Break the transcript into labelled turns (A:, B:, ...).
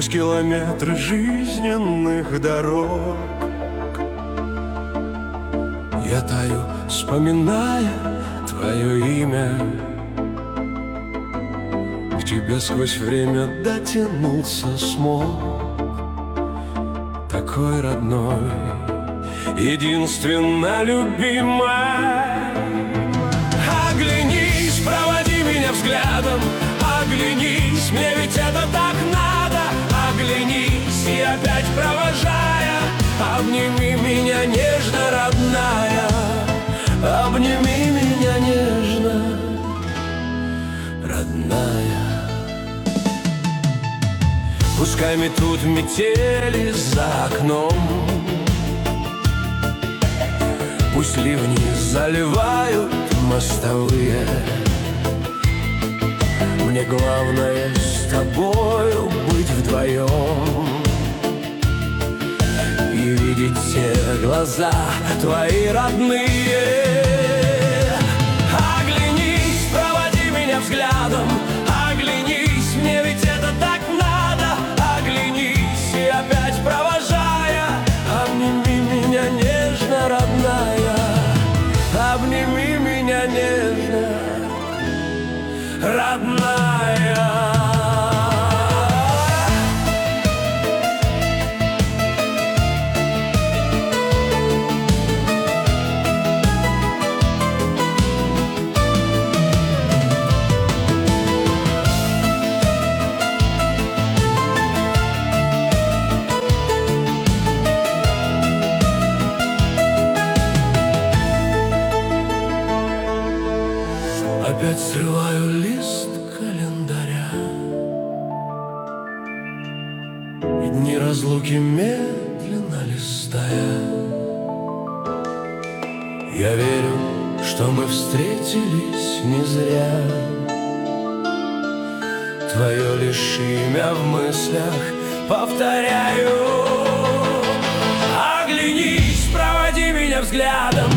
A: сквозь километры жизненных дорог. Я таю, вспоминая твое имя. К тебе сквозь время дотянулся смог, такой родной, единственно любимая. Оглянись, проводи меня взглядом, оглянись, мне ведь это так надо. Оглянись и опять провожая, обними меня нежно, родная. Обними меня нежно, родная. Пускай метут метели за окном, пусть ливни заливают мостовые. Мне главное с тобою быть вдвоем и видеть те глаза твои родные. Оглянись, проводи меня взглядом, оглянись, мне ведь это так надо. Оглянись и опять провожая, обними меня нежно, родная. Обними меня нежно, родная. Опять срываю лист календаря, и дни разлуки медленно листая. Я верю, что мы встретились не зря. Твое лишь имя в мыслях повторяю. Оглянись, проводи меня взглядом,